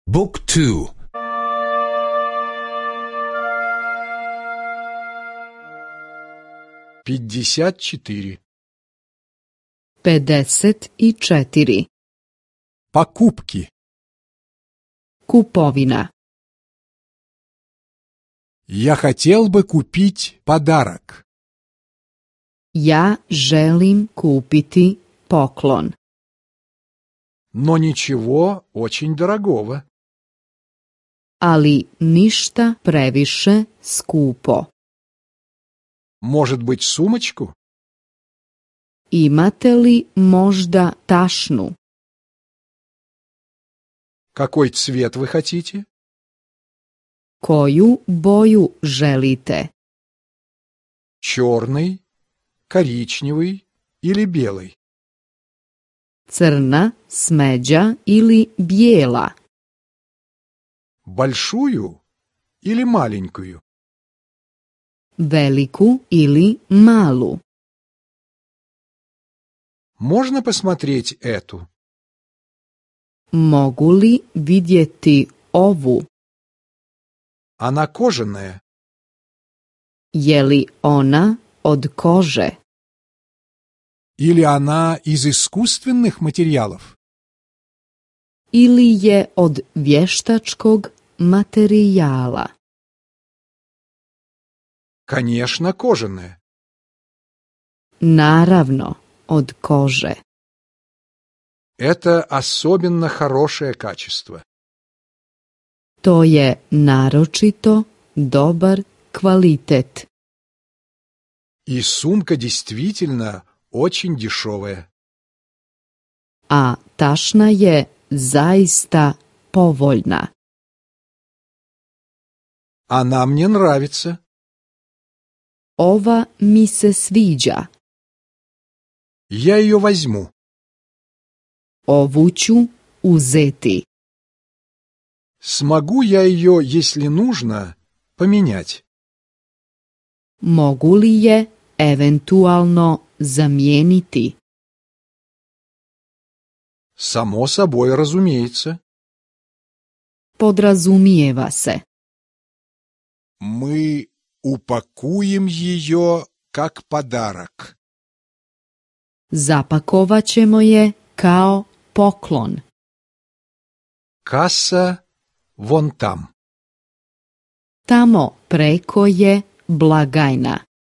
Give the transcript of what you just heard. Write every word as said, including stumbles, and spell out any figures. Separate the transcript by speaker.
Speaker 1: بوك تو
Speaker 2: пятьдесят четыре.
Speaker 3: pedeset i četiri.
Speaker 2: Покупки.
Speaker 3: Kupovina.
Speaker 2: Я хотел бы купить подарок.
Speaker 3: Ja želim kupiti poklon.
Speaker 2: Но ничего очень дорогого.
Speaker 3: Ali ništa previše skupo.
Speaker 2: Может быть, сумочку?
Speaker 3: Imate li možda tašnu?
Speaker 2: Какой цвет вы хотите?
Speaker 3: Koju boju želite?
Speaker 2: Черный, коричневый или белый?
Speaker 3: Crna, smeđa ili bijela?
Speaker 2: Большую или маленькую?
Speaker 3: Veliku ili malu?
Speaker 2: Можно посмотреть эту?
Speaker 3: Mogu li vidjeti ovu?
Speaker 2: Она кожаная.
Speaker 3: Je li ona od kože?
Speaker 2: Или она из искусственных материалов?
Speaker 3: Ili je od vještačkog materijala?
Speaker 2: Конечно, кожаная.
Speaker 3: Naravno, od kože.
Speaker 2: Это особенно хорошее качество.
Speaker 3: To je naročito dobar kvalitet.
Speaker 2: И сумка действительно очень дешевая.
Speaker 3: A tašna je zaista povoljna.
Speaker 2: Она мне нравится.
Speaker 3: Ova mi se sviđa.
Speaker 2: Я ее возьму.
Speaker 3: Ovu ću uzeti.
Speaker 2: Смогу я ее, если нужно, поменять?
Speaker 3: Mogu li je eventualno zamijeniti?
Speaker 2: Само собой, разумеется.
Speaker 3: Podrazumijeva se.
Speaker 2: Мы упакуем ее как подарок.
Speaker 3: Zapakovat ćemo je kao poklon.
Speaker 2: Касса вон там.
Speaker 3: Tamo preko je blagajna.